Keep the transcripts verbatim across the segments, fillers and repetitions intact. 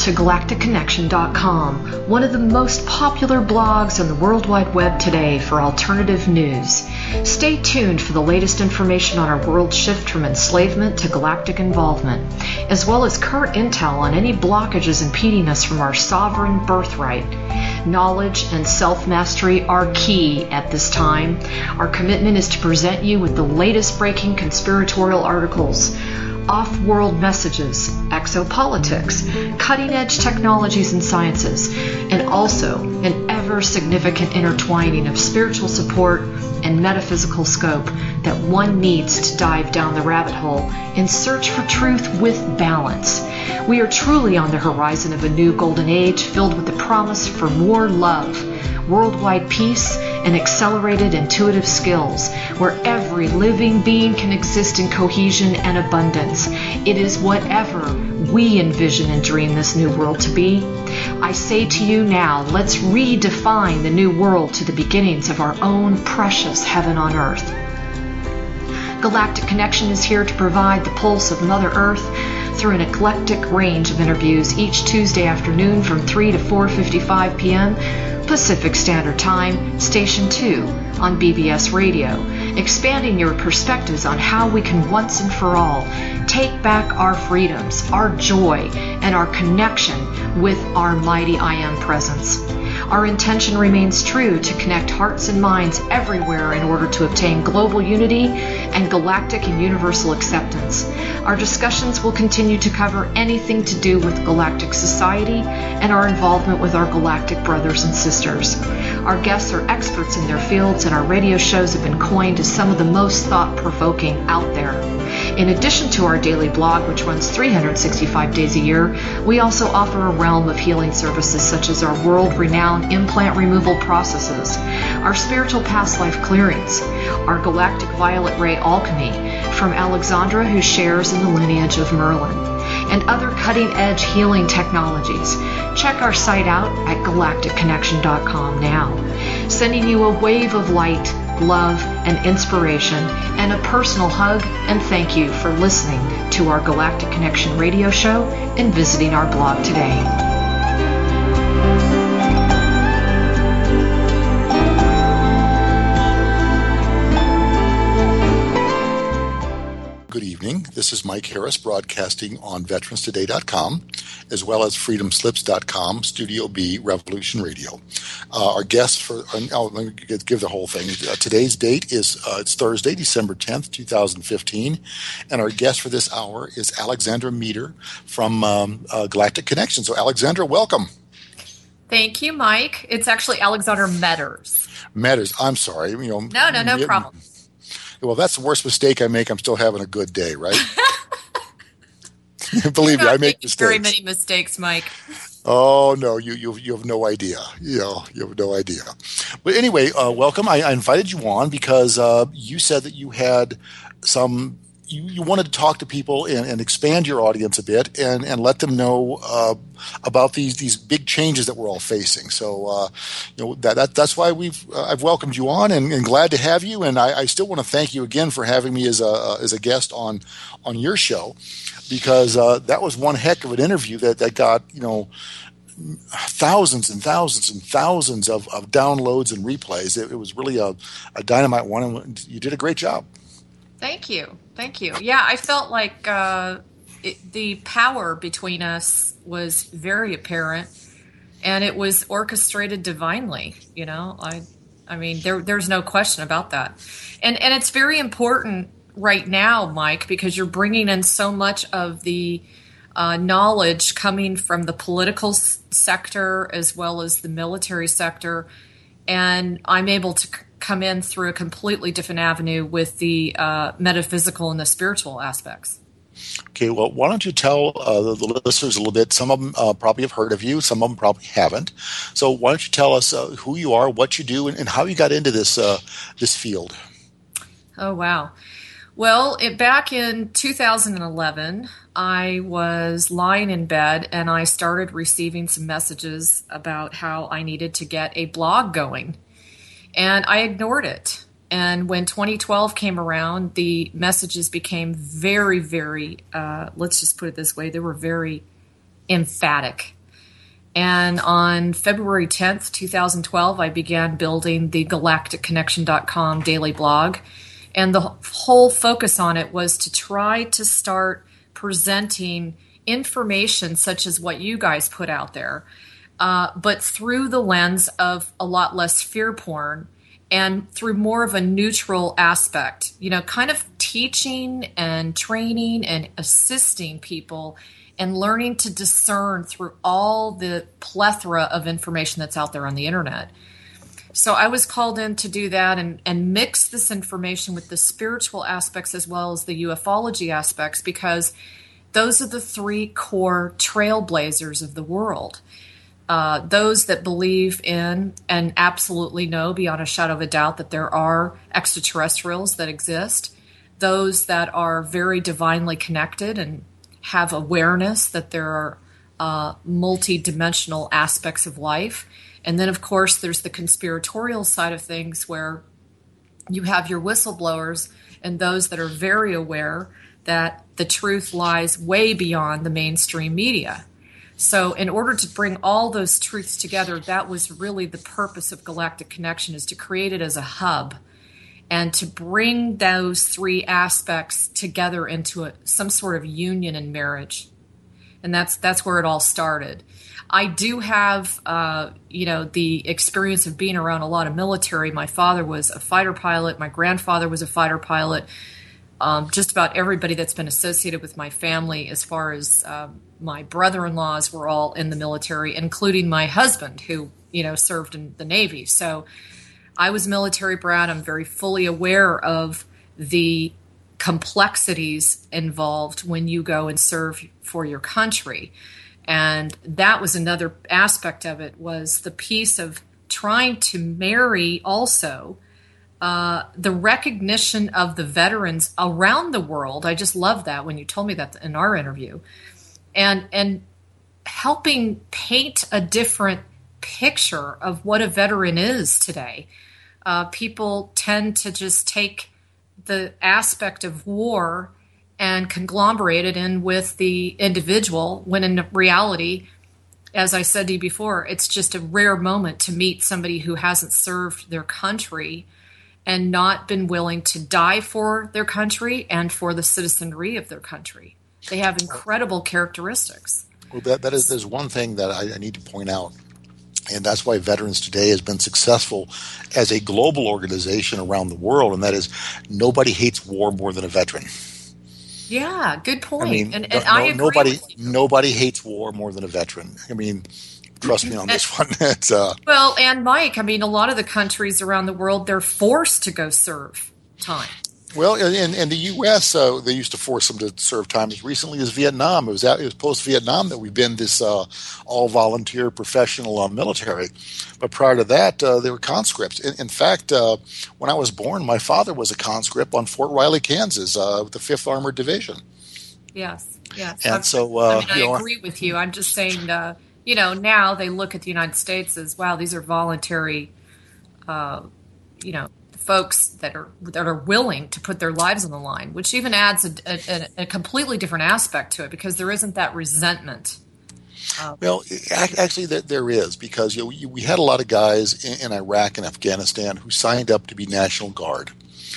to galactic connection dot com, one of the most popular blogs on the World Wide Web today for alternative news. Stay tuned for the latest information on our world shift from enslavement to galactic involvement, as well as current intel on any blockages impeding us from our sovereign birthright. Knowledge and self-mastery are key at this time. Our commitment is to present you with the latest breaking conspiratorial articles, off-world messages, exopolitics, cutting-edge technologies and sciences, and also an ever-significant intertwining of spiritual support and metaphysical scope that one needs to dive down the rabbit hole in search for truth with balance. We are truly on the horizon of a new golden age filled with the promise for more love, worldwide peace, and accelerated intuitive skills, where every living being can exist in cohesion and abundance. It is whatever we envision and dream this new world to be. I say to you now, let's redefine the new world to the beginnings of our own precious heaven on earth. Galactic Connection is here to provide the pulse of Mother Earth through an eclectic range of interviews each Tuesday afternoon from three to four fifty-five p.m. Pacific Standard Time, Station two on B B S Radio, expanding your perspectives on how we can once and for all take back our freedoms, our joy, and our connection with our mighty I Am presence. Our intention remains true to connect hearts and minds everywhere in order to obtain global unity and galactic and universal acceptance. Our discussions will continue to cover anything to do with galactic society and our involvement with our galactic brothers and sisters. Our guests are experts in their fields, and our radio shows have been coined as some of the most thought-provoking out there. In addition to our daily blog, which runs three hundred sixty-five days a year, we also offer a realm of healing services such as our world-renowned implant removal processes, our spiritual past life clearings, our galactic violet ray alchemy from Alexandra, who shares in the lineage of Merlin, and other cutting-edge healing technologies. Check our site out at galactic connection dot com now, sending you a wave of light, love, and inspiration, and a personal hug and thank you for listening to our Galactic Connection radio show and visiting our blog today. Good evening. This is Mike Harris broadcasting on veterans today dot com as well as freedom slips dot com, Studio B, Revolution Radio. Uh, our guest for, uh, oh, let me give the whole thing. Uh, today's date is, uh, it's Thursday, December tenth, twenty fifteen, and our guest for this hour is Alexandra Meter from um, uh, Galactic Connection. So Alexandra, welcome. Thank you, Mike. It's actually Alexandra Metters. Metters, I'm sorry. You know, no, no, no it, problem. Well, that's the worst mistake I make. I'm still having a good day, right? Believe me, I make mistakes. Very many mistakes, Mike. Oh no, you you you have no idea. You know, you have no idea. But anyway, uh, welcome. I, I invited you on because uh, you said that you had some. You, you wanted to talk to people and, and expand your audience a bit and, and let them know uh, about these these big changes that we're all facing. So uh, you know that, that that's why we've uh, I've welcomed you on and, and glad to have you. And I, I still want to thank you again for having me as a uh, as a guest on on your show, because uh, that was one heck of an interview that, that got you know thousands and thousands and thousands of, of downloads and replays. It, it was really a, a dynamite one, and you did a great job. Thank you. Thank you. Yeah, I felt like uh, it, the power between us was very apparent, and it was orchestrated divinely. You know, I, I mean, there, there's no question about that. And and it's very important right now, Mike, because you're bringing in so much of the uh, knowledge coming from the political s- sector as well as the military sector, and I'm able to c- come in through a completely different avenue with the uh, metaphysical and the spiritual aspects. Okay, well, why don't you tell uh, the, the listeners a little bit? Some of them uh, probably have heard of you. Some of them probably haven't. So why don't you tell us uh, who you are, what you do, and, and how you got into this uh, this field? Oh, wow. Well, it, back in two thousand eleven, I was lying in bed and I started receiving some messages about how I needed to get a blog going. And I ignored it. And when twenty twelve came around, the messages became very, very, uh, let's just put it this way, they were very emphatic. And on February tenth, twenty twelve, I began building the galactic connection dot com daily blog. And the whole focus on it was to try to start presenting information such as what you guys put out there, uh, but through the lens of a lot less fear porn and through more of a neutral aspect, you know, kind of teaching and training and assisting people and learning to discern through all the plethora of information that's out there on the internet. So I was called in to do that and, and mix this information with the spiritual aspects as well as the ufology aspects, because those are the three core trailblazers of the world. Uh, those that believe in and absolutely know beyond a shadow of a doubt that there are extraterrestrials that exist. Those that are very divinely connected and have awareness that there are uh, multi-dimensional aspects of life. And then, of course, there's the conspiratorial side of things where you have your whistleblowers and those that are very aware that the truth lies way beyond the mainstream media. So in order to bring all those truths together, that was really the purpose of Galactic Connection, is to create it as a hub and to bring those three aspects together into a, some sort of union and marriage. And that's that's where it all started. I do have, uh, you know, the experience of being around a lot of military. My father was a fighter pilot. My grandfather was a fighter pilot. Um, just about everybody that's been associated with my family, as far as um, my brother-in-laws, were all in the military, including my husband, who, you know, served in the Navy. So I was military brat. I'm very fully aware of the complexities involved when you go and serve for your country. And that was another aspect of it, was the piece of trying to marry also uh, the recognition of the veterans around the world. I just love that when you told me that in our interview. And, and helping paint a different picture of what a veteran is today. Uh, people tend to just take the aspect of war and conglomerate it in with the individual, when in reality, as I said to you before, it's just a rare moment to meet somebody who hasn't served their country and not been willing to die for their country and for the citizenry of their country. They have incredible characteristics. Well, that, that is, there's one thing that I, I need to point out, and that's why Veterans Today has been successful as a global organization around the world, and that is nobody hates war more than a veteran. Yeah, good point. I mean, and, and no, I agree nobody, with you. nobody hates war more than a veteran. I mean, trust me on this one. It's, uh, well, and Mike, I mean, a lot of the countries around the world, they're forced to go serve time. Well, in, in the U S, uh, they used to force them to serve time as recently as Vietnam. It was at, it was post-Vietnam that we've been this uh, all-volunteer professional uh, military. But prior to that, uh, they were conscripts. In, in fact, uh, when I was born, my father was a conscript on Fort Riley, Kansas, uh, with the fifth Armored Division. Yes, yes. And I'm, so, uh, I mean, I you know, agree with you. I'm just saying, uh, you know, now they look at the United States as, wow, these are voluntary, uh, you know, folks that are that are willing to put their lives on the line, which even adds a, a, a completely different aspect to it, because there isn't that resentment. Um, well, actually, there is, because you know, we had a lot of guys in, in Iraq and Afghanistan who signed up to be National Guard.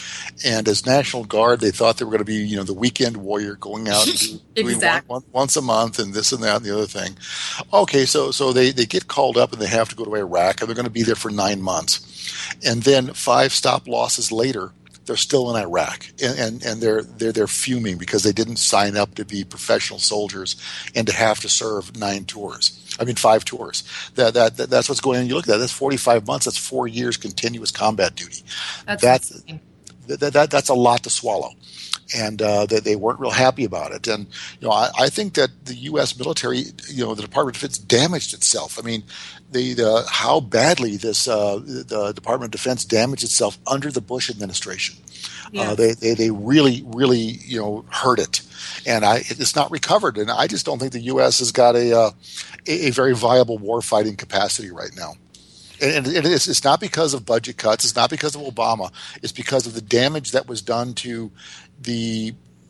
And as National Guard, they thought they were going to be, you know, the weekend warrior going out and do, doing exactly. one, one, once a month and this and that and the other thing. Okay, so so they, they get called up and they have to go to Iraq, and they're going to be there for nine months. And then five stop losses later, they're still in Iraq, and, and, and they're they're they're fuming because they didn't sign up to be professional soldiers and to have to serve nine tours. I mean, five tours. That that, that that's what's going on. You look at that. That's forty-five months. That's four years continuous combat duty. That's That's that, that that's a lot to swallow, and uh, that they weren't real happy about it. And you know, I, I think that the U S military, you know, the Department of Defense damaged itself. I mean, the, the how badly this uh, the Department of Defense damaged itself under the Bush administration. Yes. Uh, they, they they really really you know hurt it, and I it's not recovered. And I just don't think the U S has got a uh, a, a very viable war fighting capacity right now. And it is, it's not because of budget cuts. It's not because of Obama. It's because of the damage that was done to the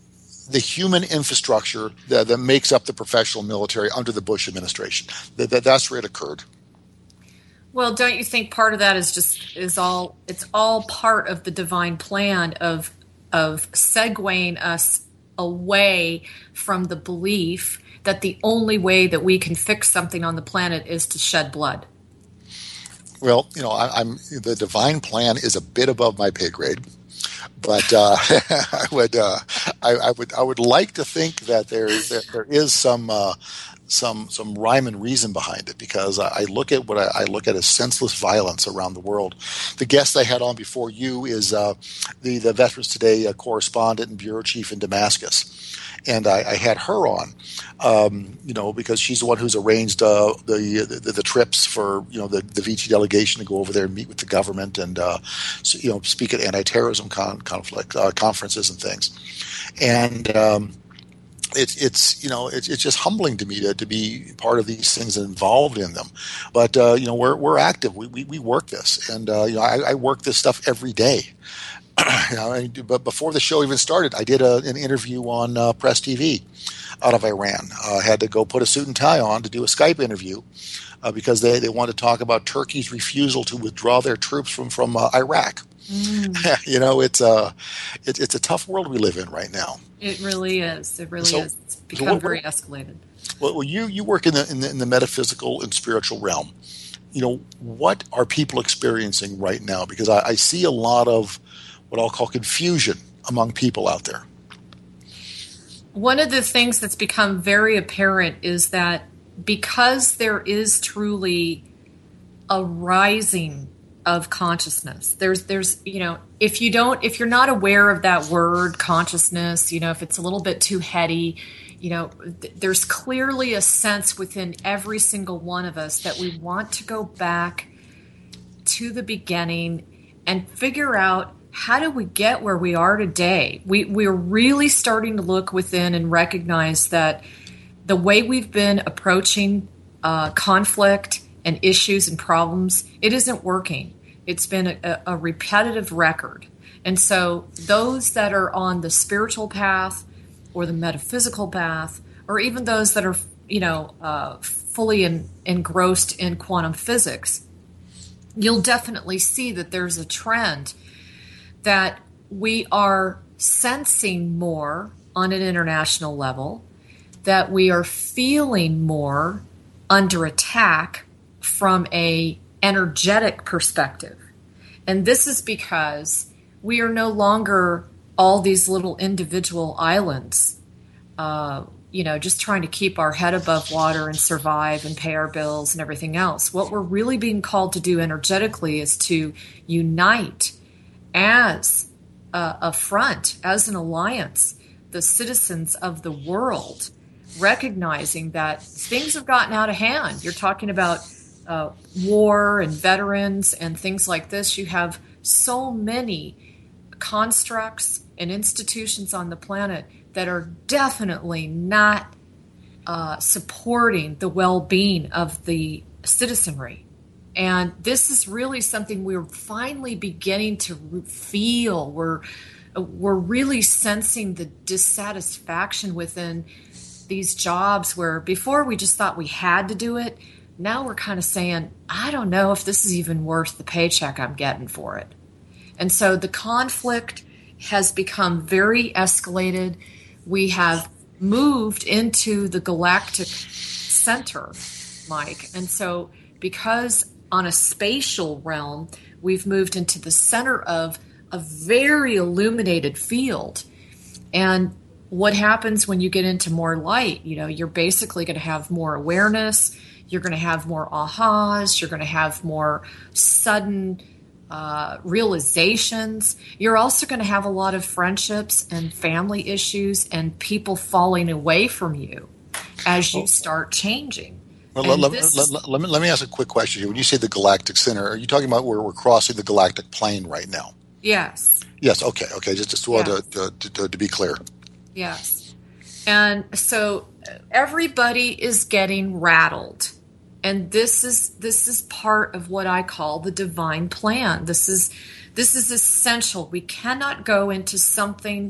the human infrastructure that, that makes up the professional military under the Bush administration. That, that that's where it occurred. Well, don't you think part of that is just is all it's all part of the divine plan of of segueing us away from the belief that the only way that we can fix something on the planet is to shed blood? Well, you know, I, I'm the divine plan is a bit above my pay grade, but uh, I would uh, I, I would I would like to think that there there, there is some. Uh, some some rhyme and reason behind it, because I look at what I, I look at as senseless violence around the world. The guest I had on before you is uh, the, the Veterans Today uh, correspondent and bureau chief in Damascus. And I, I had her on, um, you know, because she's the one who's arranged uh, the, the the trips for, you know, the, the V T delegation to go over there and meet with the government and, uh, so, you know, speak at anti-terrorism con- conflict uh, conferences and things. And um, It's it's you know it's it's just humbling to me to, to be part of these things and involved in them, but uh, you know we're we're active. We we, we work this, and uh, you know I, I work this stuff every day. you know, I, but before the show even started, I did a, an interview on uh, Press T V out of Iran. I uh, had to go put a suit and tie on to do a Skype interview uh, because they they wanted to talk about Turkey's refusal to withdraw their troops from from uh, Iraq. Mm. you know, it's a it, it's a tough world we live in right now. It really is. It really so, is. It's become so what, very escalated. Well, well, you you work in the, in the in the metaphysical and spiritual realm. You know, what are people experiencing right now? Because I, I see a lot of what I'll call confusion among people out there. One of the things that's become very apparent is that because there is truly a rising of consciousness, there's there's you know if you don't if you're not aware of that word consciousness, you know if it's a little bit too heady, you know th- there's clearly a sense within every single one of us that we want to go back to the beginning and figure out, how do we get where we are today? We we're really starting to look within and recognize that the way we've been approaching uh, conflict and issues and problems, it isn't working. It's been a, a repetitive record. And so those that are on the spiritual path or the metaphysical path, or even those that are, you know, uh, fully in, engrossed in quantum physics, you'll definitely see that there's a trend that we are sensing more on an international level, that we are feeling more under attack from a energetic perspective. And this is because we are no longer all these little individual islands, uh, you know, just trying to keep our head above water and survive and pay our bills and everything else. What we're really being called to do energetically is to unite as a, a front, as an alliance, the citizens of the world, recognizing that things have gotten out of hand. You're talking about Uh, war and veterans and things like this. You have so many constructs and institutions on the planet that are definitely not uh, supporting the well-being of the citizenry. And this is really something we're finally beginning to feel. We're we're really sensing the dissatisfaction within these jobs where before we just thought we had to do it. Now we're kind of saying, I don't know if this is even worth the paycheck I'm getting for it. And so the conflict has become very escalated. We have moved into the galactic center, Mike. And so because on a spatial realm, we've moved into the center of a very illuminated field. And what happens when you get into more light? You know, you're basically going to have more awareness. You're going to have more ahas. You're going to have more sudden uh, realizations. You're also going to have a lot of friendships and family issues and people falling away from you as you start changing. Well, let, let, let, let, me, let me ask a quick question here. When you say the galactic center, are you talking about where we're crossing the galactic plane right now? Yes. Yes. Okay. Okay. Just, just yes. to, to, to, to be clear. Yes. And so everybody is getting rattled. And this is this is part of what I call the divine plan. This is this is essential. We cannot go into something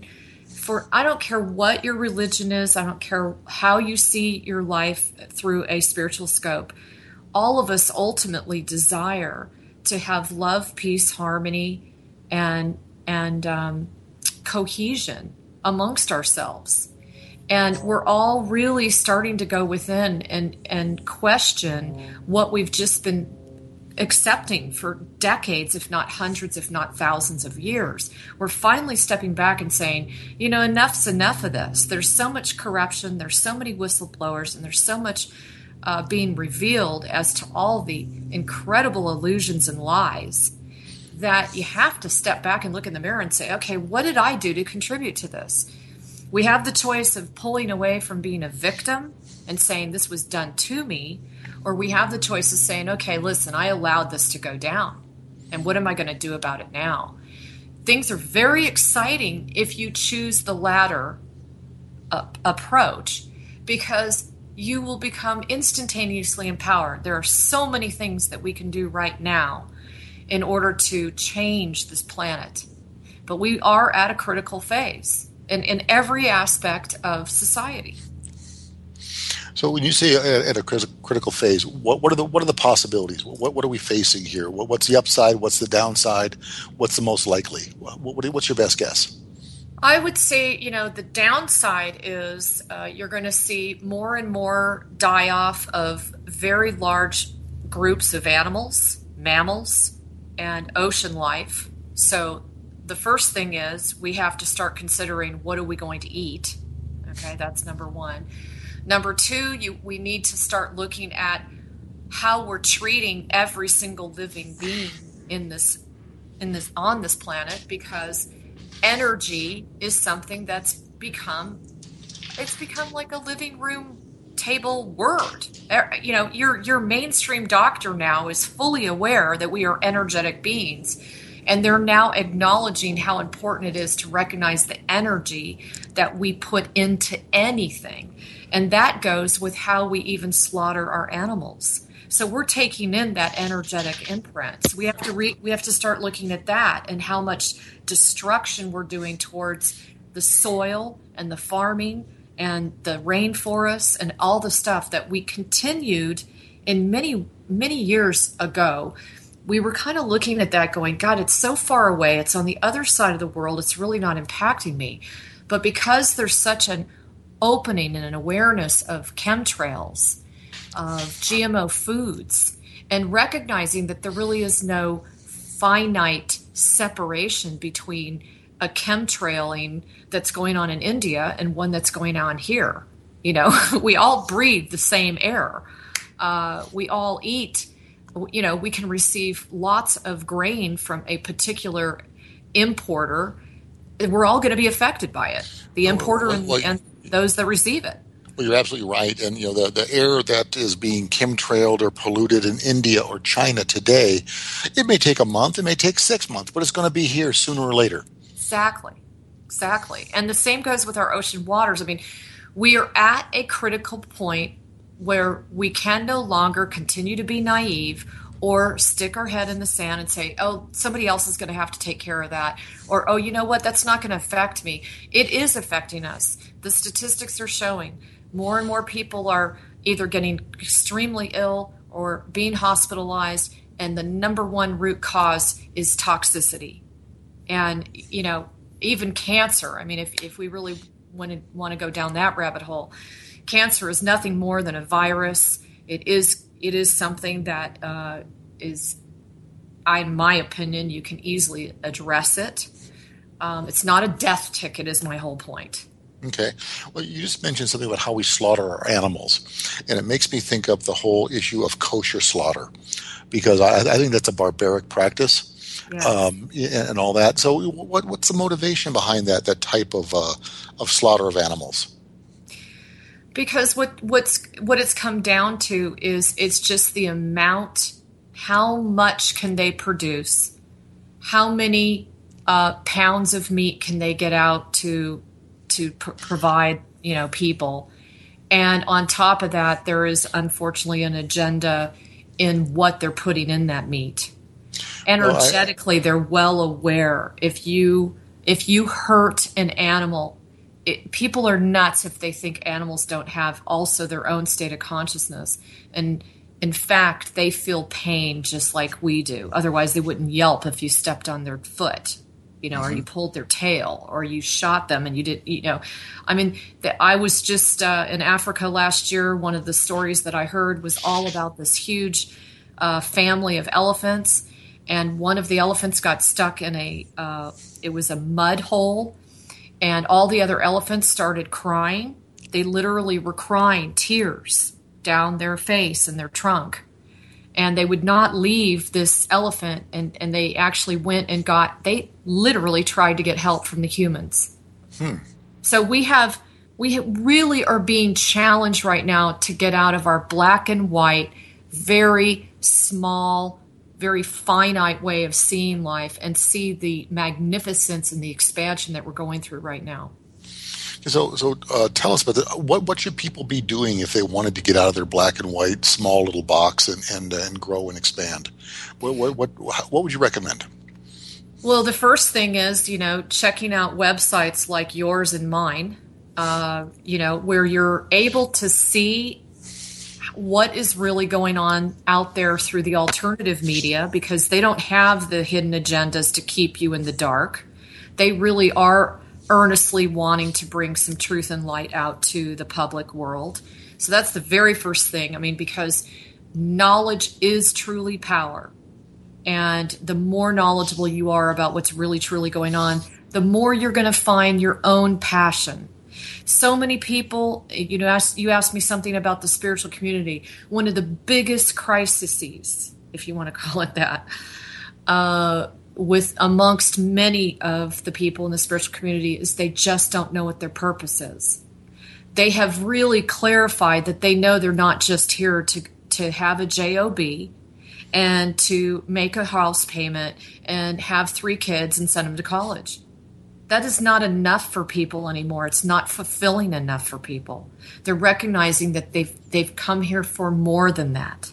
for I don't care what your religion is, I don't care how you see your life through a spiritual scope. All of us ultimately desire to have love, peace, harmony, and and um, cohesion amongst ourselves. And we're all really starting to go within and, and question what we've just been accepting for decades, if not hundreds, if not thousands of years. We're finally stepping back and saying, you know, enough's enough of this. There's so much corruption, there's so many whistleblowers, and there's so much uh, being revealed as to all the incredible illusions and lies that you have to step back and look in the mirror and say, okay, what did I do to contribute to this? We have the choice of pulling away from being a victim and saying this was done to me, or we have the choice of saying, okay, listen, I allowed this to go down, and what am I going to do about it now? Things are very exciting if you choose the latter uh, approach, because you will become instantaneously empowered. There are so many things that we can do right now in order to change this planet, but we are at a critical phase in, in every aspect of society. So when you say at a critical phase, what, what are the what are the possibilities? What what are we facing here? What, what's the upside? What's the downside? What's the most likely? What, what, what's your best guess? I would say, you know, the downside is uh, you're going to see more and more die-off of very large groups of animals, mammals, and ocean life. So the first thing is we have to start considering, what are we going to eat? Okay, that's number one. Number two, you, we need to start looking at how we're treating every single living being in this, in this, on this planet, because energy is something that's become, it's become like a living room table word. You know, your your mainstream doctor now is fully aware that we are energetic beings, and they're now acknowledging how important it is to recognize the energy that we put into anything. And that goes with how we even slaughter our animals. So we're taking in that energetic imprint. So we have to re- we have to start looking at that and how much destruction we're doing towards the soil and the farming and the rainforests and all the stuff that we continued in many, many years ago. We were kind of looking at that going, God, it's so far away. It's on the other side of the world. It's really not impacting me. But because there's such an opening and an awareness of chemtrails, of G M O foods, and recognizing that there really is no finite separation between a chemtrailing that's going on in India and one that's going on here. You know, we all breathe the same air. Uh, we all eat, you know, we can receive lots of grain from a particular importer. We're all going to be affected by it, the importer and, well, and those that receive it. Well, you're absolutely right. And, you know, the, the air that is being chemtrailed or polluted in India or China today, it may take a month, it may take six months, but it's going to be here sooner or later. Exactly. Exactly. And the same goes with our ocean waters. I mean, we are at a critical point where we can no longer continue to be naive or stick our head in the sand and say, oh, somebody else is going to have to take care of that. Or, oh, you know what, that's not going to affect me. It is affecting us. The statistics are showing more and more people are either getting extremely ill or being hospitalized, and the number one root cause is toxicity. And, you know, even cancer. I mean, if, if we really want to, want to go down that rabbit hole, cancer is nothing more than a virus. It is it is something that uh, is, in my opinion, you can easily address it. Um, it's not a death ticket is my whole point. Okay. Well, you just mentioned something about how we slaughter our animals, and it makes me think of the whole issue of kosher slaughter, because I, I think that's a barbaric practice, yes. um, and all that. So what, what's the motivation behind that, that type of uh, of slaughter of animals? Because what what's what it's come down to is it's just the amount, how much can they produce, how many uh, pounds of meat can they get out to to pr- provide, you know, people, and on top of that, there is unfortunately an agenda in what they're putting in that meat. Energetically, well, I, they're well aware. If you If you hurt an animal, it, people are nuts if they think animals don't have also their own state of consciousness. And in fact, they feel pain just like we do. Otherwise, they wouldn't yelp if you stepped on their foot, you know, mm-hmm. or you pulled their tail, or you shot them and you did, you know. I mean, the, I was just uh, in Africa last year. One of the stories that I heard was all about this huge uh, family of elephants. And one of the elephants got stuck in a, uh, it was a mud hole, and all the other elephants started crying. They literally were crying tears down their face and their trunk. And they would not leave this elephant, and, and they actually went and got, they literally tried to get help from the humans. Hmm. So we have, we really are being challenged right now to get out of our black and white, very small, very finite way of seeing life and see the magnificence and the expansion that we're going through right now. So, so uh, tell us about that. What what should people be doing if they wanted to get out of their black and white, small little box and and, uh, and grow and expand? What, what what what would you recommend? Well, the first thing is, you know, checking out websites like yours and mine, uh, you know, where you're able to see what is really going on out there through the alternative media, because they don't have the hidden agendas to keep you in the dark. They really are earnestly wanting to bring some truth and light out to the public world. So that's the very first thing. I mean, because knowledge is truly power. And the more knowledgeable you are about what's really, truly going on, the more you're going to find your own passion. So many people, you know, ask, you asked me something about the spiritual community. One of the biggest crises, if you want to call it that, uh, with amongst many of the people in the spiritual community is they just don't know what their purpose is. They have really clarified that they know they're not just here to, to have a job and to make a house payment and have three kids and send them to college. That is not enough for people anymore. It's not fulfilling enough for people. They're recognizing that they've they've come here for more than that.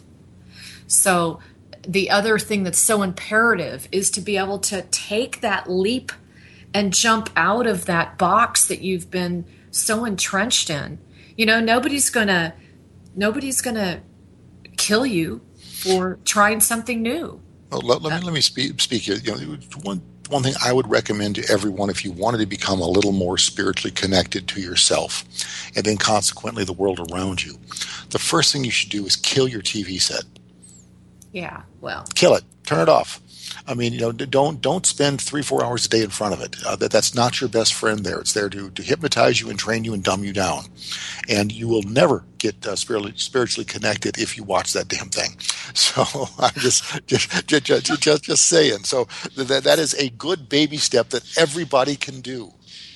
So the other thing that's so imperative is to be able to take that leap and jump out of that box that you've been so entrenched in. You know, nobody's gonna nobody's gonna kill you for trying something new. Well, let, let me let me speak speak here. You know, one one thing I would recommend to everyone, if you wanted to become a little more spiritually connected to yourself, and then consequently the world around you, the first thing you should do is kill your T V set. Yeah, well, kill it. Turn it off. I mean, you know, don't don't spend three, four hours a day in front of it. Uh, that that's not your best friend there. It's there to to hypnotize you and train you and dumb you down. And you will never get uh, spiritually spiritually connected if you watch that damn thing. So I'm just just just just, just, just saying. So that that is a good baby step that everybody can do.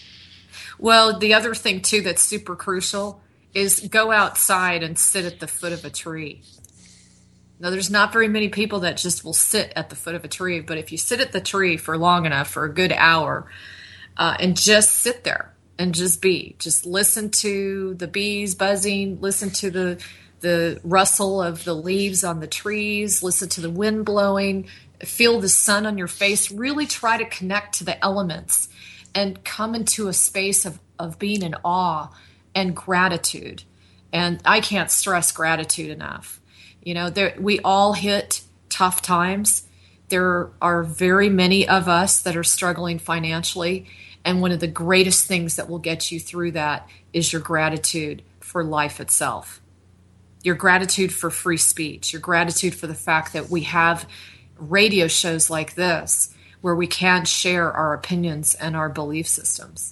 Well, the other thing too that's super crucial is go outside and sit at the foot of a tree. Now, there's not very many people that just will sit at the foot of a tree, but if you sit at the tree for long enough, for a good hour, uh, and just sit there and just be, just listen to the bees buzzing, listen to the the rustle of the leaves on the trees, listen to the wind blowing, feel the sun on your face, really try to connect to the elements and come into a space of, of being in awe and gratitude. And I can't stress gratitude enough. You know, there, we all hit tough times. There are very many of us that are struggling financially. And one of the greatest things that will get you through that is your gratitude for life itself. Your gratitude for free speech. Your gratitude for the fact that we have radio shows like this where we can share our opinions and our belief systems.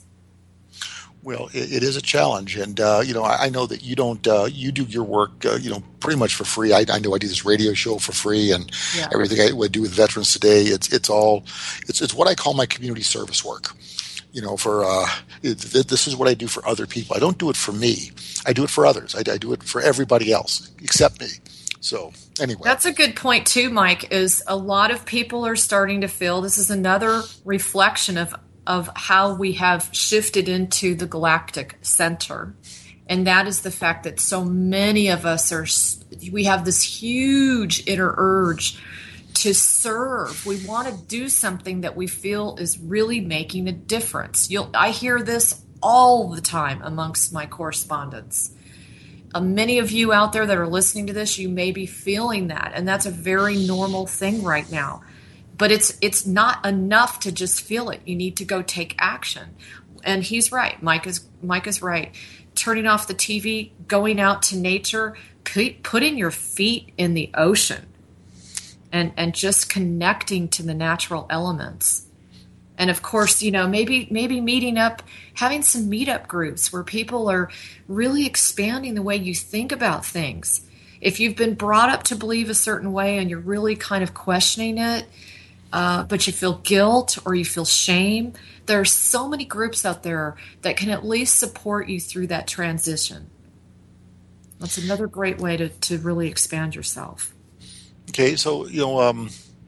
Well, it, it is a challenge, and uh, you know, I, I know that you don't. Uh, you do your work, uh, you know, pretty much for free. I, I know I do this radio show for free, and yeah. everything I would do with Veterans Today. It's it's all, it's it's what I call my community service work. You know, for uh, it, this is what I do for other people. I don't do it for me. I do it for others. I, I do it for everybody else except me. So anyway, that's a good point too, Mike. Is a lot of people are starting to feel this is another reflection of. of how we have shifted into the galactic center. And that is the fact that so many of us are, we have this huge inner urge to serve. We want to do something that we feel is really making a difference. You'll, I hear this all the time amongst my correspondents. Uh, many of you out there that are listening to this, you may be feeling that, and that's a very normal thing right now. But it's it's not enough to just feel it. You need to go take action. And he's right. Mike is Mike is right. Turning off the T V, going out to nature, put, putting your feet in the ocean, and and just connecting to the natural elements. And of course, you know, maybe maybe meeting up, having some meetup groups where people are really expanding the way you think about things. If you've been brought up to believe a certain way and you're really kind of questioning it, uh, but you feel guilt or you feel shame, there are so many groups out there that can at least support you through that transition. That's another great way to, to really expand yourself. Okay, so, you know, um,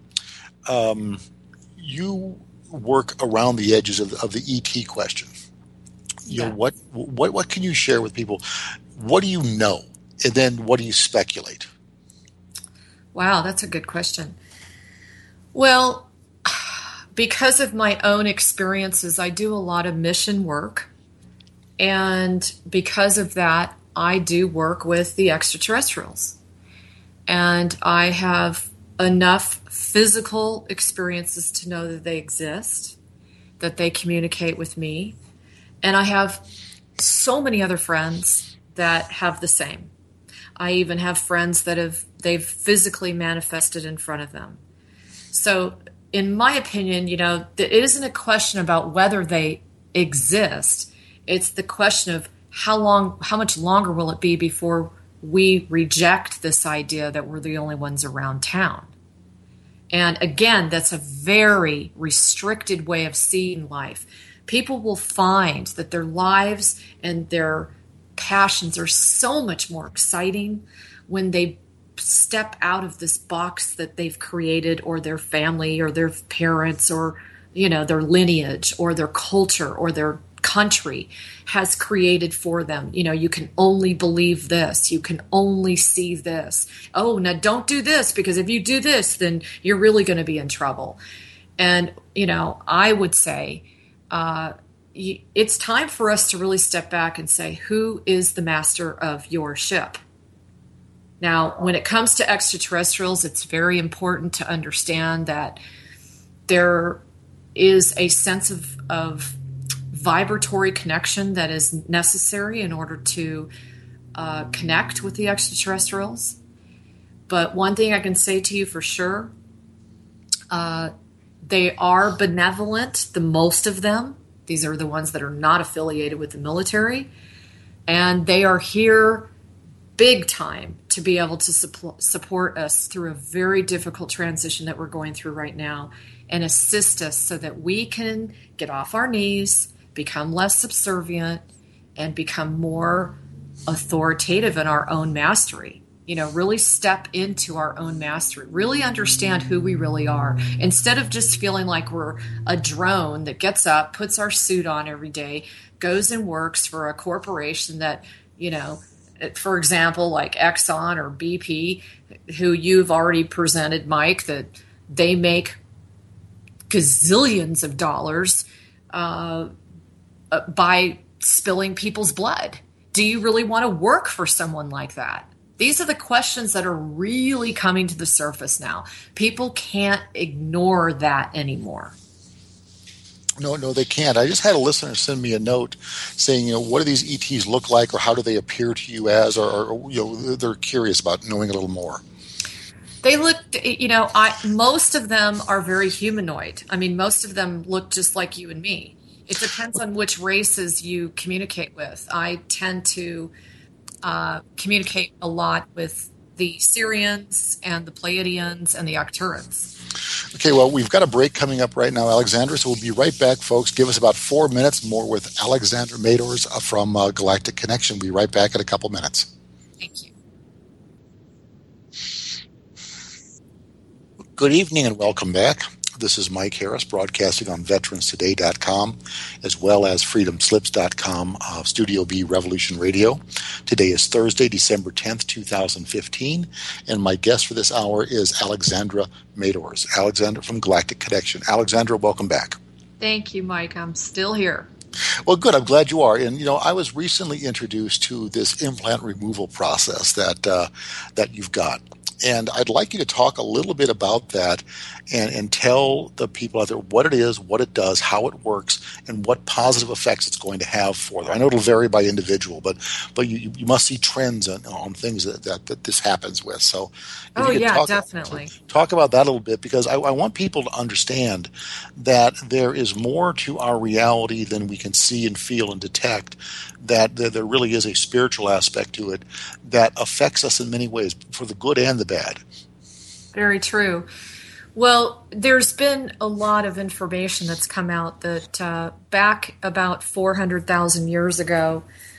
um, you work around the edges of, of the E T question. You Yeah. know, what, what, what can you share with people? What do you know? And then what do you speculate? Wow, that's a good question. Well, because of my own experiences, I do a lot of mission work. And because of that, I do work with the extraterrestrials. And I have enough physical experiences to know that they exist, that they communicate with me. And I have so many other friends that have the same. I even have friends that have they've physically manifested in front of them. So in my opinion, you know, it isn't a question about whether they exist. It's the question of how long, how much longer will it be before we reject this idea that we're the only ones around town. And again, that's a very restricted way of seeing life. People will find that their lives and their passions are so much more exciting when they step out of this box that they've created, or their family or their parents or, you know, their lineage or their culture or their country has created for them. You know, you can only believe this. You can only see this. Oh, now don't do this, because if you do this, then you're really going to be in trouble. And, you know, I would say uh, it's time for us to really step back and say, who is the master of your ship? Now, when it comes to extraterrestrials, it's very important to understand that there is a sense of, of vibratory connection that is necessary in order to uh, connect with the extraterrestrials. But one thing I can say to you for sure, uh, they are benevolent, the most of them. These are the ones that are not affiliated with the military. And they are here big time to be able to supp- support us through a very difficult transition that we're going through right now, and assist us so that we can get off our knees, become less subservient, and become more authoritative in our own mastery. You know, really step into our own mastery, really understand who we really are, instead of just feeling like we're a drone that gets up, puts our suit on every day, goes and works for a corporation that, you know, for example, like Exxon or B P, who you've already presented, Mike, that they make gazillions of dollars uh, by spilling people's blood. Do you really want to work for someone like that? These are the questions that are really coming to the surface now. People can't ignore that anymore. No, no, they can't. I just had a listener send me a note saying, you know, what do these E Ts look like, or how do they appear to you as, or, or you know, they're curious about knowing a little more. They look, you know, I, most of them are very humanoid. I mean, most of them look just like you and me. It depends on which races you communicate with. I tend to uh, communicate a lot with the Syrians and the Pleiadians and the Arcturans. Okay, well, we've got a break coming up right now, Alexandra, so we'll be right back, folks. Give us about four minutes more with Alexandra Madors from uh, Galactic Connection. We'll be right back in a couple minutes. Thank you. Good evening and welcome back. This is Mike Harris broadcasting on veterans today dot com as well as freedom slips dot com, uh, Studio B Revolution Radio. Today is Thursday, December tenth, twenty fifteen, and my guest for this hour is Alexandra Madors. Alexandra from Galactic Connection. Alexandra, welcome back. Thank you, Mike. I'm still here. Well, good. I'm glad you are. And, you know, I was recently introduced to this implant removal process that uh, that you've got. And I'd like you to talk a little bit about that and, and tell the people out there what it is, what it does, how it works, and what positive effects it's going to have for them. I know it'll vary by individual, but but you, you must see trends on, on things that, that, that this happens with. So, oh, yeah, talk, definitely. Talk about that a little bit, because I, I want people to understand that there is more to our reality than we can see and feel and detect, that there, there really is a spiritual aspect to it that affects us in many ways, for the good and the bad. Very true. Well, there's been a lot of information that's come out that uh, back about four hundred thousand years ago,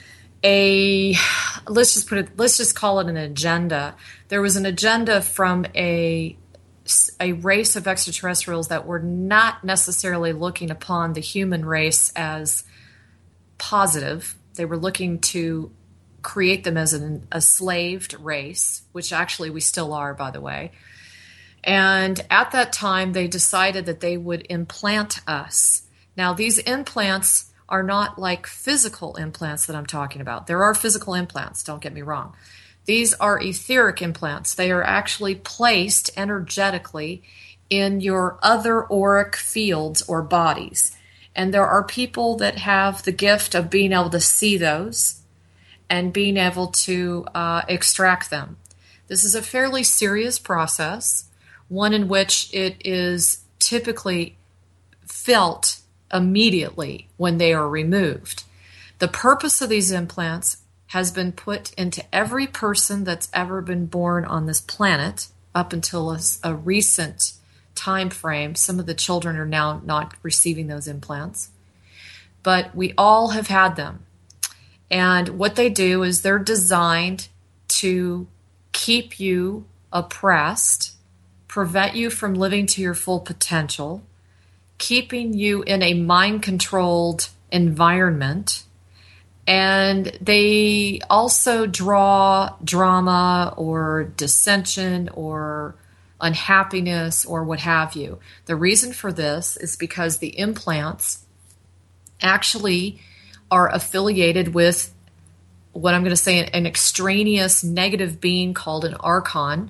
a let's just put it, let's just call it an agenda. There was an agenda from a a race of extraterrestrials that were not necessarily looking upon the human race as positive. They were looking to create them as an enslaved race, which actually we still are, by the way. And at that time, they decided that they would implant us. Now, these implants are not like physical implants that I'm talking about. There are physical implants, don't get me wrong. These are etheric implants. They are actually placed energetically in your other auric fields or bodies. And there are people that have the gift of being able to see those and being able to uh, extract them. This is a fairly serious process, one in which it is typically felt immediately when they are removed. The purpose of these implants has been put into every person that's ever been born on this planet up until a, a recent time frame. Some of the children are now not receiving those implants, but we all have had them. And what they do is they're designed to keep you oppressed, prevent you from living to your full potential, keeping you in a mind-controlled environment. And they also draw drama or dissension or unhappiness or what have you. The reason for this is because the implants actually are affiliated with what I'm going to say an extraneous negative being called an archon.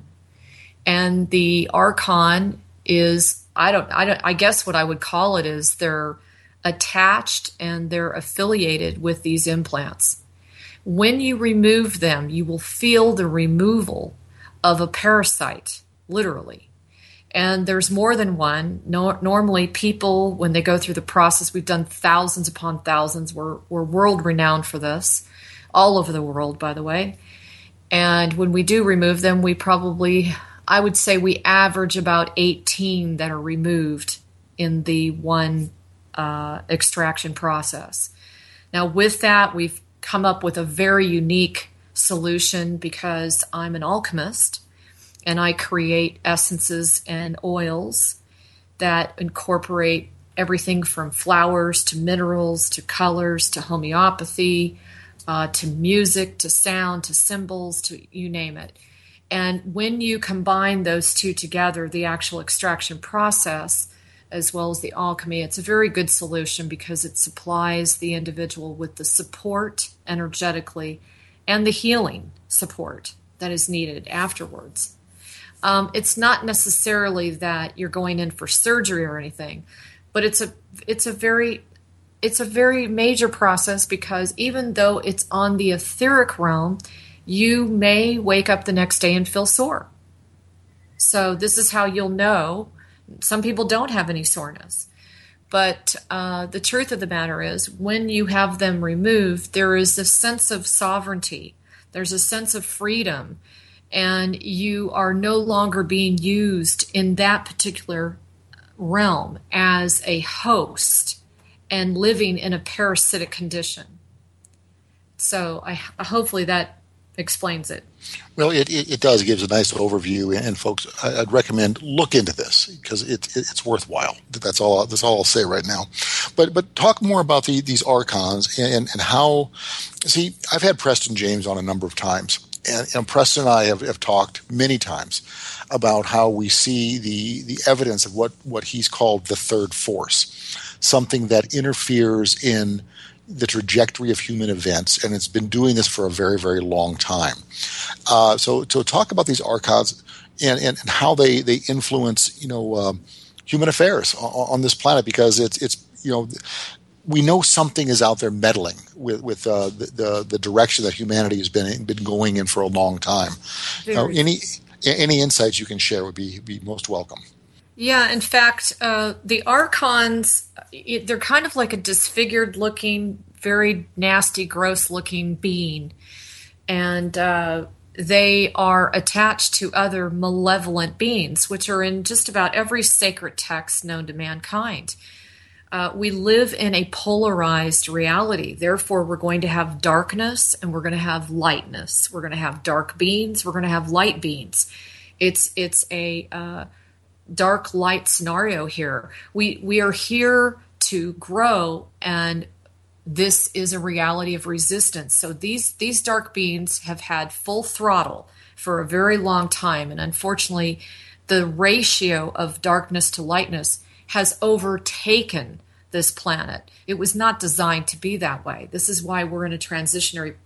And the archon is, I don't, I don't, I guess what I would call it is they're attached and they're affiliated with these implants. When you remove them, you will feel the removal of a parasite, literally. And there's more than one. No, normally people, when they go through the process, we've done thousands upon thousands. We're, we're world renowned for this, all over the world, by the way. And when we do remove them, we probably, I would say we average about eighteen that are removed in the one uh, extraction process. Now, with that, we've come up with a very unique solution because I'm an alchemist. And I create essences and oils that incorporate everything from flowers to minerals to colors to homeopathy uh, to music to sound to symbols to you name it. And when you combine those two together, the actual extraction process as well as the alchemy, it's a very good solution because it supplies the individual with the support energetically and the healing support that is needed afterwards. Um, it's not necessarily that you're going in for surgery or anything, but it's a it's a very it's a very major process because even though it's on the etheric realm, you may wake up the next day and feel sore. So this is how you'll know. Some people don't have any soreness, but uh, the truth of the matter is when you have them removed, there is a sense of sovereignty. There's a sense of freedom. And you are no longer being used in that particular realm as a host and living in a parasitic condition. So I hopefully that explains it. Well, it, it, it does. It gives a nice overview, and folks, I'd recommend look into this because it, it, it's worthwhile. That's all. That's all I'll say right now. But but talk more about the, these archons and, and how. See, I've had Preston James on a number of times, and, and Preston and I have, have talked many times about how we see the the evidence of what, what he's called the third force, something that interferes in the trajectory of human events, and it's been doing this for a very, very long time. Uh, so, to talk about these archons and, and, and how they, they influence, you know, uh, human affairs on, on this planet, because it's it's you know, we know something is out there meddling with with uh, the, the the direction that humanity has been been going in for a long time. Uh, any any insights you can share would be be most welcome. Yeah, in fact, uh, the archons, they're kind of like a disfigured looking, very nasty, gross looking being. And uh, they are attached to other malevolent beings, which are in just about every sacred text known to mankind. Uh, we live in a polarized reality. Therefore, we're going to have darkness and we're going to have lightness. We're going to have dark beings. We're going to have light beings. It's, it's a... Uh, dark light scenario here. We we are here to grow, and this is a reality of resistance. So these these dark beings have had full throttle for a very long time, and unfortunately the ratio of darkness to lightness has overtaken this planet. It was not designed to be that way. This is why we're in a transitionary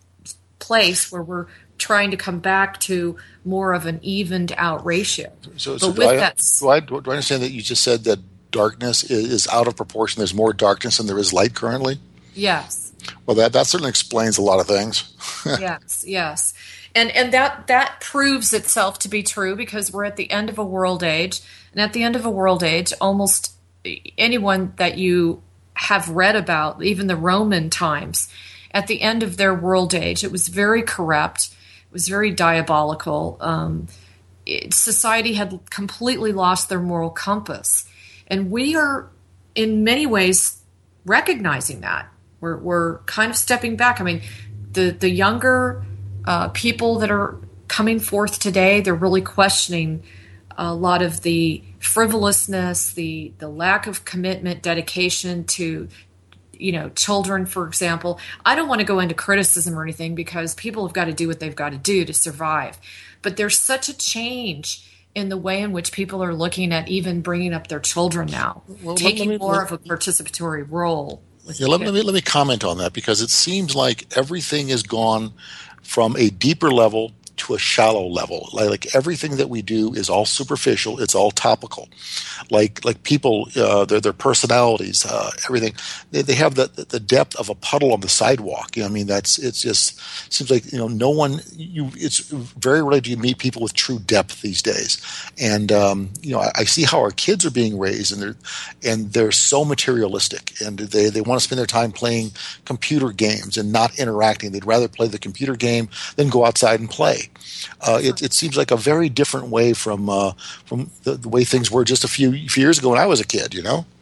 place where we're trying to come back to more of an evened out ratio. So, but so with do, I, that, do, I, do I understand that you just said that darkness is, is out of proportion? There's more darkness than there is light currently? Yes. Well, that, that certainly explains a lot of things. yes, yes. And and that, that proves itself to be true because we're at the end of a world age. And at the end of a world age, almost anyone that you have read about, even the Roman times, at the end of their world age, it was very corrupt. It was very diabolical. Um, it, society had completely lost their moral compass. And we are, in many ways, recognizing that. We're, we're kind of stepping back. I mean, the, the younger uh, people that are coming forth today, they're really questioning a lot of the frivolousness, the, the lack of commitment, dedication to you know, children, for example. I don't want to go into criticism or anything because people have got to do what they've got to do to survive. But there's such a change in the way in which people are looking at even bringing up their children now, well, taking me, more let, of a participatory role. With yeah, let, let, me, let me comment on that because it seems like everything has gone from a deeper level to a shallow level. Like, like everything that we do is all superficial. It's all topical. Like like people, uh, their their personalities, uh, everything. They, they have the the depth of a puddle on the sidewalk. You know, I mean, that's it's just seems like you know no one. You it's very rare do you meet people with true depth these days. And um, you know, I, I see how our kids are being raised, and they're and they're so materialistic, and they they want to spend their time playing computer games and not interacting. They'd rather play the computer game than go outside and play. Uh, it, it seems like a very different way from uh, from the, the way things were just a few, few years ago when I was a kid, you know?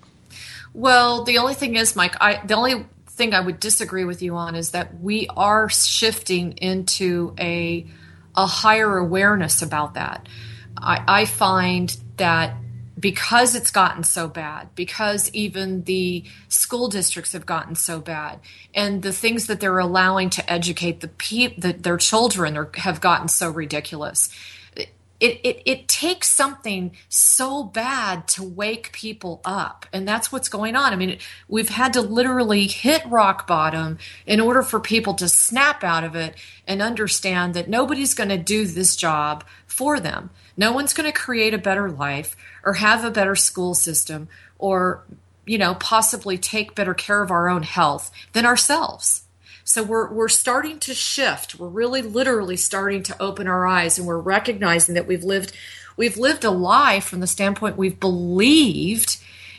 Well, the only thing is, Mike, I, the only thing I would disagree with you on is that we are shifting into a, a higher awareness about that. I, I find that because it's gotten so bad, because even the school districts have gotten so bad, and the things that they're allowing to educate the pe- the, their children are, have gotten so ridiculous. It, it it takes something so bad to wake people up, and that's what's going on. I mean, we've had to literally hit rock bottom in order for people to snap out of it and understand that nobody's going to do this job for them. No one's going to create a better life or have a better school system or, you know, possibly take better care of our own health than ourselves. So we're we're starting to shift. We're really literally starting to open our eyes, and we're recognizing that we've lived we've lived a lie from the standpoint we've believed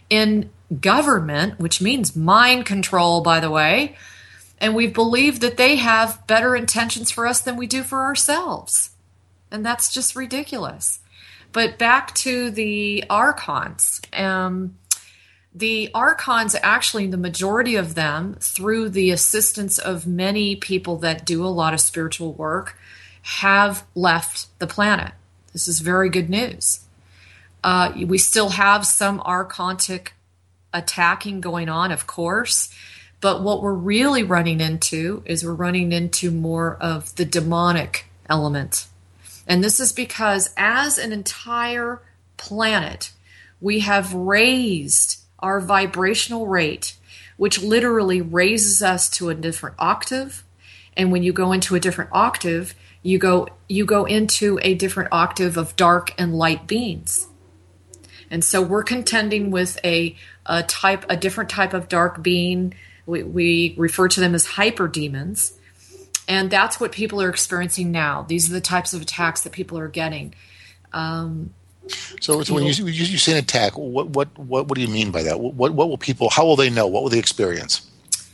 in government, which means mind control, by the way, and we've believed that they have better intentions for us than we do for ourselves. And that's just ridiculous. But back to the archons. Um, The Archons, actually, the majority of them, through the assistance of many people that do a lot of spiritual work, have left the planet. This is very good news. Uh, we still have some archontic attacking going on, of course, but what we're really running into is we're running into more of the demonic element. And this is because as an entire planet, we have raised our vibrational rate, which literally raises us to a different octave. And when you go into a different octave, you go you go into a different octave of dark and light beings. And so we're contending with a, a type, a different type of dark being. We, we refer to them as hyperdemons. And that's what people are experiencing now. These are the types of attacks that people are getting. Um, So, so when you, you you say an attack, what what what what do you mean by that? What what will people? How will they know? What will they experience?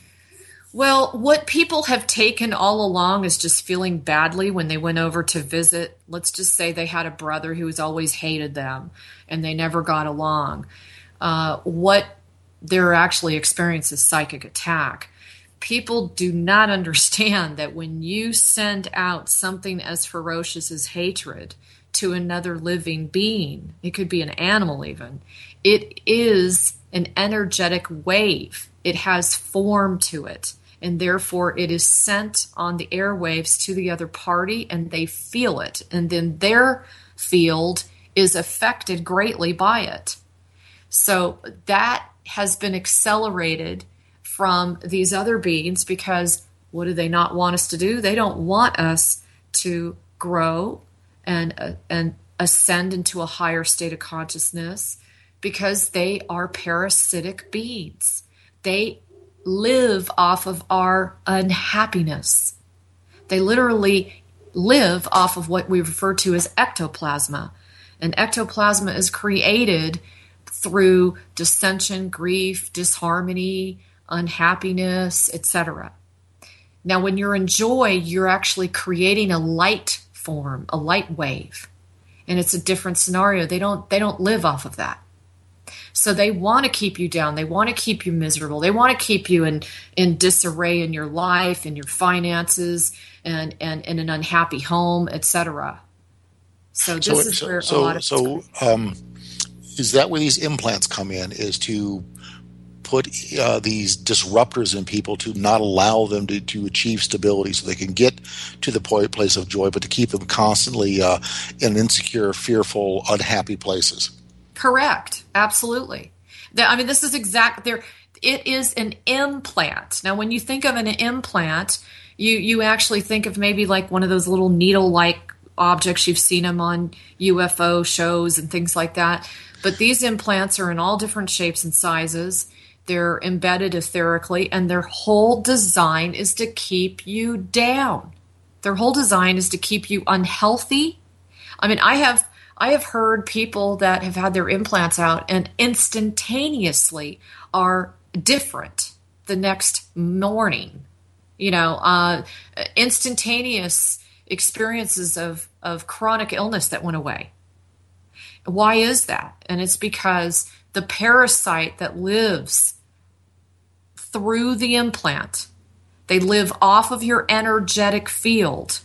Well, what people have taken all along is just feeling badly when they went over to visit. Let's just say they had a brother who has always hated them, and they never got along. Uh, what they're actually experiencing is psychic attack. People do not understand that when you send out something as ferocious as hatred to another living being, it could be an animal even, it is an energetic wave. It has form to it, and therefore it is sent on the airwaves to the other party, and they feel it, and then their field is affected greatly by it. So that has been accelerated from these other beings, because what do they not want us to do? They don't want us to grow and uh, and ascend into a higher state of consciousness, because they are parasitic beings. They live off of our unhappiness. They literally live off of what we refer to as ectoplasma. And ectoplasma is created through dissension, grief, disharmony, unhappiness, et cetera. Now, when you're in joy, you're actually creating a light form, a light wave, and it's a different scenario. They don't they don't live off of that. So they want to keep you down. They want to keep you miserable. They want to keep you in, in disarray in your life, in your finances, and, and in an unhappy home, et cetera. So this so, is so, where so, a lot of so um, is that where these implants come in? Is to put uh, these disruptors in people to not allow them to, to achieve stability, so they can get to the point, place of joy, but to keep them constantly uh, in insecure, fearful, unhappy places. Correct. Absolutely. The, I mean, this is exact there. It is an implant. Now, when you think of an implant, you, you actually think of maybe like one of those little needle-like objects. You've seen them on U F O shows and things like that. But these implants are in all different shapes and sizes. They're embedded etherically, and their whole design is to keep you down. Their whole design is to keep you unhealthy. I mean, I have I have heard people that have had their implants out and instantaneously are different the next morning. You know, uh, instantaneous experiences of, of chronic illness that went away. Why is that? And it's because the parasite that lives through the implant, they live off of your energetic field.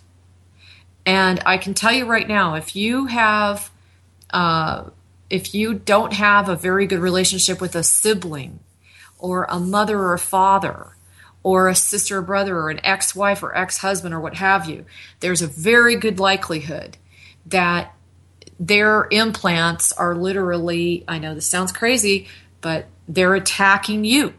And I can tell you right now, if you have, uh, if you don't have a very good relationship with a sibling or a mother or a father or a sister or brother or an ex-wife or ex-husband or what have you, there's a very good likelihood that their implants are literally, I know this sounds crazy, but they're attacking you.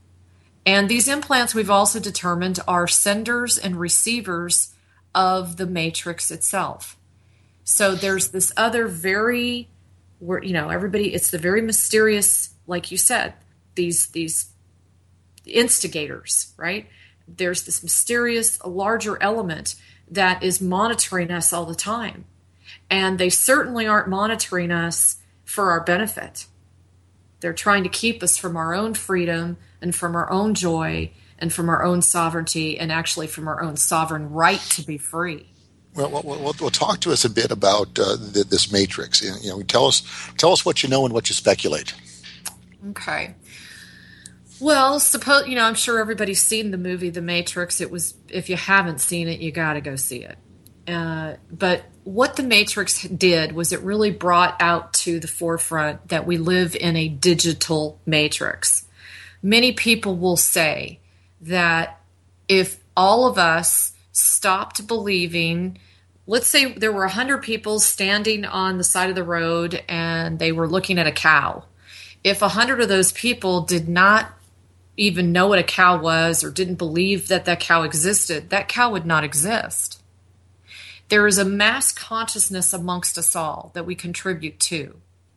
And these implants, we've also determined, are senders and receivers of the matrix itself. So there's this other very, where you know, everybody, it's the very mysterious, like you said, these these instigators, right? There's this mysterious, larger element that is monitoring us all the time. And they certainly aren't monitoring us for our benefit. They're trying to keep us from our own freedom and from our own joy and from our own sovereignty, and actually from our own sovereign right to be free. Well, well, well, well talk to us a bit about uh, the, this matrix. You know, tell us tell us what you know and what you speculate. Okay. Well, suppose, you know, I'm sure everybody's seen the movie The Matrix. It was, if you haven't seen it, you got to go see it. Uh, but what The Matrix did was it really brought out to the forefront that we live in a digital matrix. Many people will say that if all of us stopped believing, let's say there were one hundred people standing on the side of the road and they were looking at a cow. If one hundred of those people did not even know what a cow was or didn't believe that that cow existed, that cow would not exist. There is a mass consciousness amongst us all that we contribute to.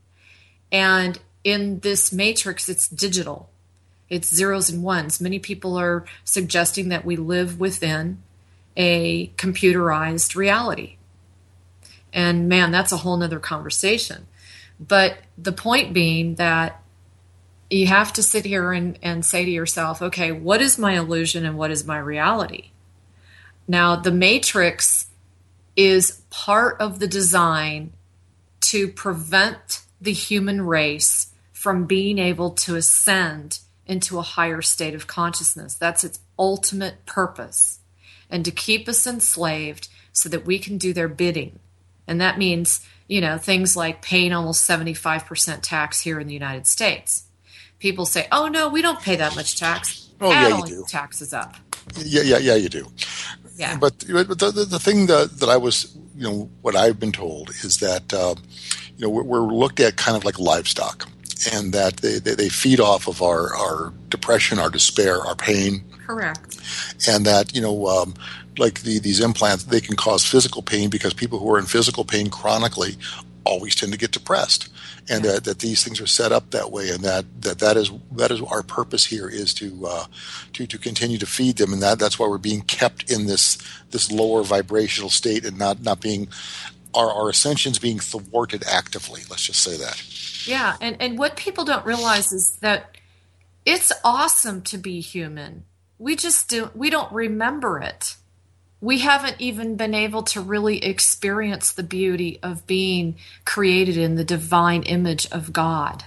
And in this matrix, it's digital. It's zeros and ones. Many people are suggesting that we live within a computerized reality. And man, that's a whole nother conversation. But the point being that you have to sit here and, and say to yourself, okay, what is my illusion and what is my reality? Now, the matrix is part of the design to prevent the human race from being able to ascend into a higher state of consciousness. That's its ultimate purpose. And to keep us enslaved so that we can do their bidding. And that means, you know, things like paying almost seventy-five percent tax here in the United States. People say, oh, no, we don't pay that much tax. Oh, Add yeah, you all do. your taxes up. Yeah, yeah, yeah, you do. Yeah. But, but the, the, the thing that, that I was, you know, what I've been told is that, uh, you know, we're, we're looked at kind of like livestock, and that they, they, they feed off of our, our depression, our despair, our pain. Correct. And that, you know, um, like the, these implants, they can cause physical pain because people who are in physical pain chronically always tend to get depressed. And Yeah. that, that these things are set up that way, and that, that, that is that is our purpose here, is to uh, to to continue to feed them, and that, that's why we're being kept in this this lower vibrational state, and not, not being our, our ascension's being thwarted actively. Let's just say that. Yeah, and, and what people don't realize is that it's awesome to be human. We just do we don't remember it. We haven't even been able to really experience the beauty of being created in the divine image of God.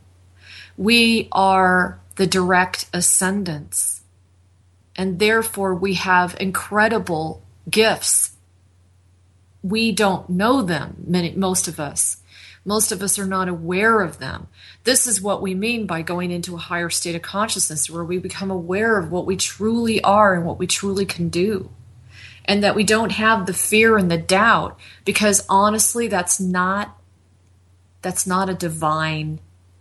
We are the direct ascendants, and therefore we have incredible gifts. We don't know them, many, most of us. Most of us are not aware of them. This is what we mean by going into a higher state of consciousness, where we become aware of what we truly are and what we truly can do. And that we don't have the fear and the doubt, because honestly, that's not that's not a divine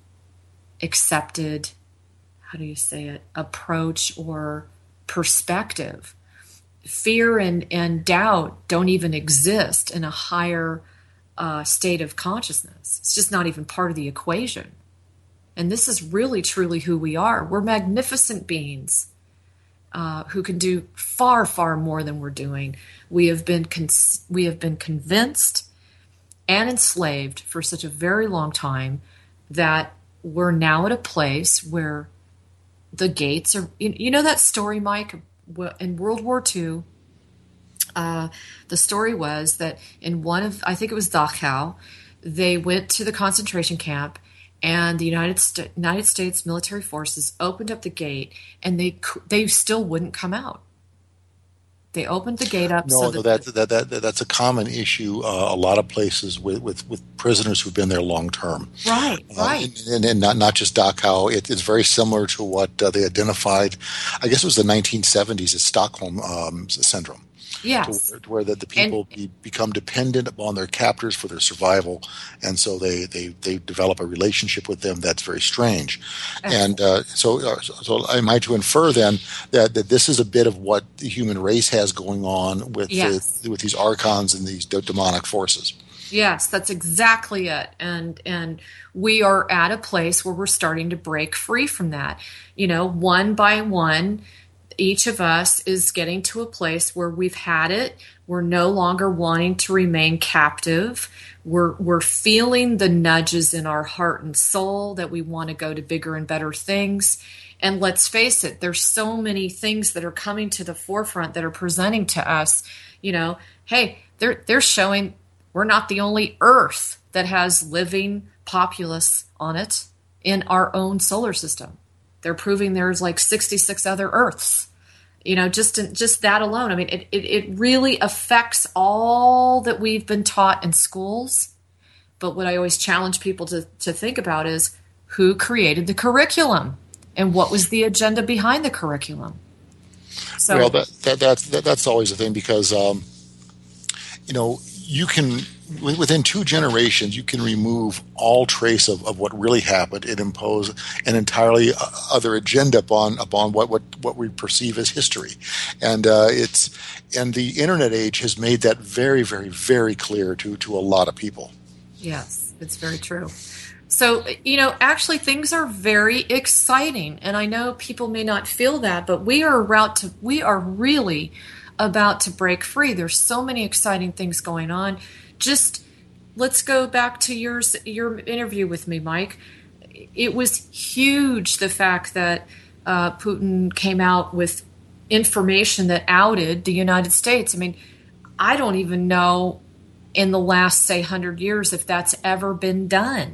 accepted, how do you say it, approach or perspective. Fear and, and doubt don't even exist in a higher uh, state of consciousness. It's just not even part of the equation. And this is really, truly who we are. We're magnificent beings. Uh, who can do far, far more than we're doing. We have been con- we have been convinced and enslaved for such a very long time that we're now at a place where the gates are. You, you know that story, Mike, in World War Two. Uh, the story was that in one of, I think it was Dachau, they went to the concentration camp. And the United, St- United States military forces opened up the gate, and they they still wouldn't come out. They opened the gate up. No, so no, that, that, that, that, that's a common issue. Uh, a lot of places with, with, with prisoners who've been there long term. Right, uh, right. And, and not not just Dachau. It, it's very similar to what uh, they identified. I guess it was the nineteen seventies as Stockholm um, syndrome. Yes. To where, to where the, the people And, be, become dependent upon their captors for their survival, and so they, they, they develop a relationship with them that's very strange. And uh, so, uh, so am I to infer then that, that this is a bit of what the human race has going on with Yes. the, with these archons and these de- demonic forces? Yes, that's exactly it. And and we are at a place where we're starting to break free from that. You know, one by one, each of us is getting to a place where we've had it. We're no longer wanting to remain captive. We're we're feeling the nudges in our heart and soul that we want to go to bigger and better things. And let's face it, there's so many things that are coming to the forefront that are presenting to us, you know, hey, they're they're showing we're not the only Earth that has living populace on it. in our own solar system. They're proving there's like sixty-six other Earths. You know, just just that alone. I mean, it, it, it really affects all that we've been taught in schools. But what I always challenge people to, to think about is who created the curriculum and what was the agenda behind the curriculum. So, well, that, that, that's, that, that's always the thing because, um, you know, you can, within two generations, you can remove all trace of, of what really happened and impose an entirely other agenda upon upon what, what, what we perceive as history. And uh, it's and the internet age has made that very, very, very clear to, to a lot of people. Yes, it's very true. So, you know, actually things are very exciting. And I know people may not feel that, but we are about to, we are really about to break free. There's so many exciting things going on. Just let's go back to yours, your interview with me, Mike. It was huge, the fact that uh, Putin came out with information that outed the United States. I mean, I don't even know in the last, say, one hundred years if that's ever been done.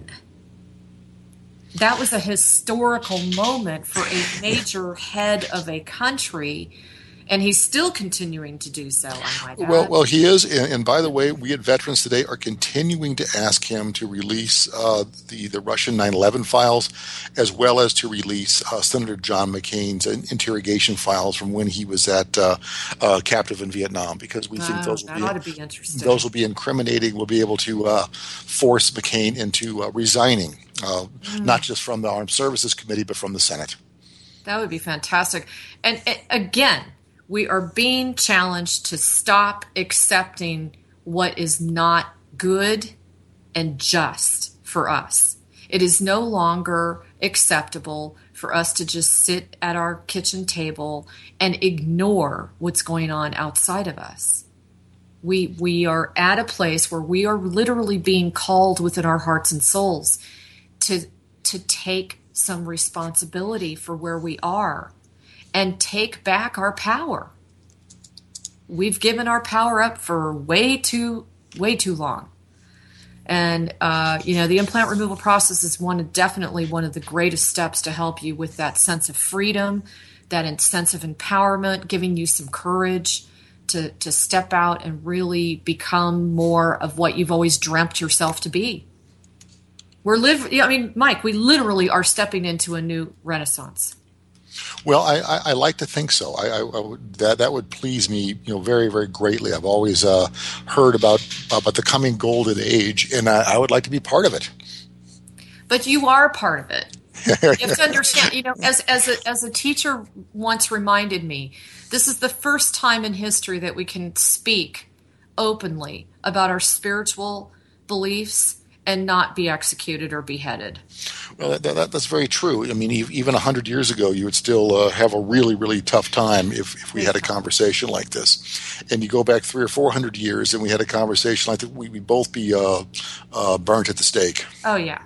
That was a historical moment for a major head of a country. And he's still continuing to do so, I might add. Well, well, he is. And, and by the way, we at Veterans Today are continuing to ask him to release uh, the, the Russian nine eleven files, as well as to release uh, Senator John McCain's interrogation files from when he was at uh, uh, captive in Vietnam, because we wow, think those will that be, ought to be interesting. Those will be incriminating. We'll be able to uh, force McCain into uh, resigning, uh, mm. not just from the Armed Services Committee, but from the Senate. That would be fantastic. And, and again, we are being challenged to stop accepting what is not good and just for us. It is no longer acceptable for us to just sit at our kitchen table and ignore what's going on outside of us. We we are at a place where we are literally being called within our hearts and souls to to take some responsibility for where we are and take back our power. We've given our power up for way too, way too long. And, uh, you know, the implant removal process is one definitely one of the greatest steps to help you with that sense of freedom, that sense of empowerment, giving you some courage to, to step out and really become more of what you've always dreamt yourself to be. We're live. I mean, Mike, we literally are stepping into a new renaissance. Well, I, I, I like to think so. I, I, I would, that that would please me, you know, very, very greatly. I've always uh, heard about about the coming golden age, and I, I would like to be part of it. But you are part of it. You have to understand. You know, as as a as a teacher once reminded me, this is the first time in history that we can speak openly about our spiritual beliefs and not be executed or beheaded. Well, that, that, that's very true. I mean, even one hundred years ago, you would still uh, have a really, really tough time if, if we had a conversation like this. And you go back three or four hundred years and we had a conversation like that, we would both be uh, uh, burnt at the stake. Oh, yeah.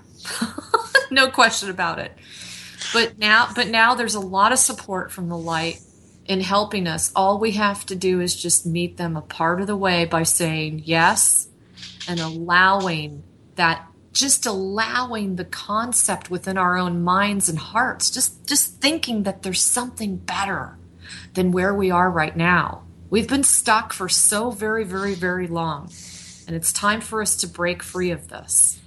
No question about it. But now, but now there's a lot of support from the light in helping us. All we have to do is just meet them a part of the way by saying yes and allowing that, just allowing the concept within our own minds and hearts, just, just thinking that there's something better than where we are right now. We've been stuck for so very, very, very long, and it's time for us to break free of this.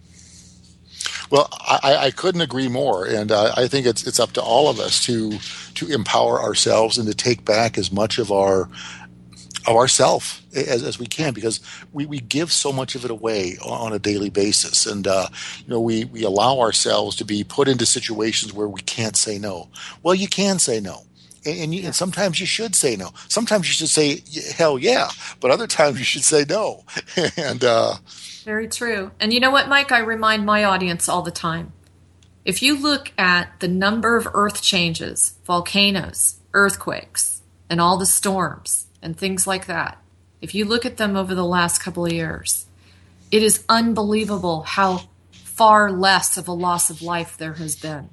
Well, I, I couldn't agree more, and uh, I think it's it's up to all of us to to empower ourselves and to take back as much of our of ourself as, as we can, because we, we give so much of it away on a daily basis. And, uh, you know, we, we allow ourselves to be put into situations where we can't say no. Well, you can say no. And, and, you, and sometimes you should say no. Sometimes you should say, hell yeah. But other times you should say no. and uh, Very true. And you know what, Mike? I remind my audience all the time. If you look at the number of earth changes, volcanoes, earthquakes, and all the storms, and things like that, if you look at them over the last couple of years, it is unbelievable how far less of a loss of life there has been.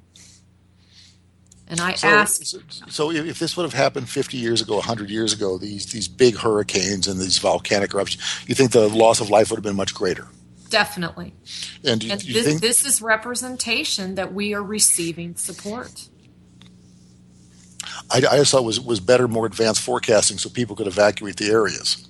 And I so, asked... So if this would have happened fifty years ago, one hundred years ago, these these big hurricanes and these volcanic eruptions, you think the loss of life would have been much greater? definitely. And, do you, and do you this, think this is representation that we are receiving support. I, I just thought it was was better, more advanced forecasting, so people could evacuate the areas.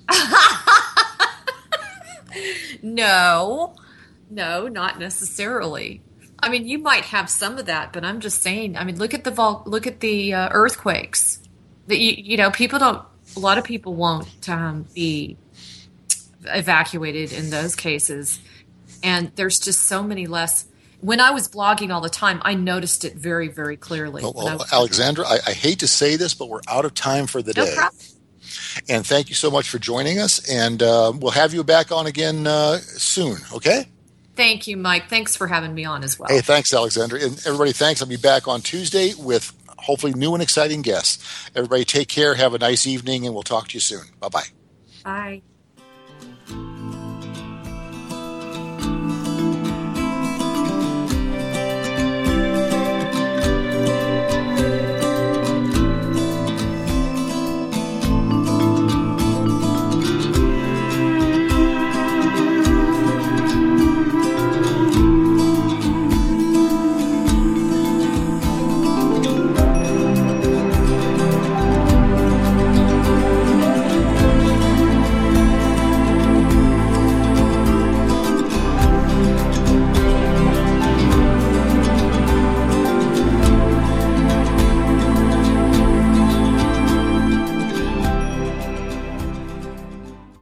No, no, not necessarily. I mean, you might have some of that, but I'm just saying. I mean, look at the vol- look at the uh, earthquakes. That you, you know, people don't. A lot of people won't um, be evacuated in those cases, and there's just so many less. When I was blogging all the time, I noticed it very, very clearly. Well, when I well was- Alexandra, I, I hate to say this, but we're out of time for the No day. problem. And thank you so much for joining us. And uh, we'll have you back on again uh, soon, okay? Thank you, Mike. Thanks for having me on as well. Hey, thanks, Alexandra. And everybody, thanks. I'll be back on Tuesday with hopefully new and exciting guests. Everybody take care. Have a nice evening, and we'll talk to you soon. Bye-bye. Bye.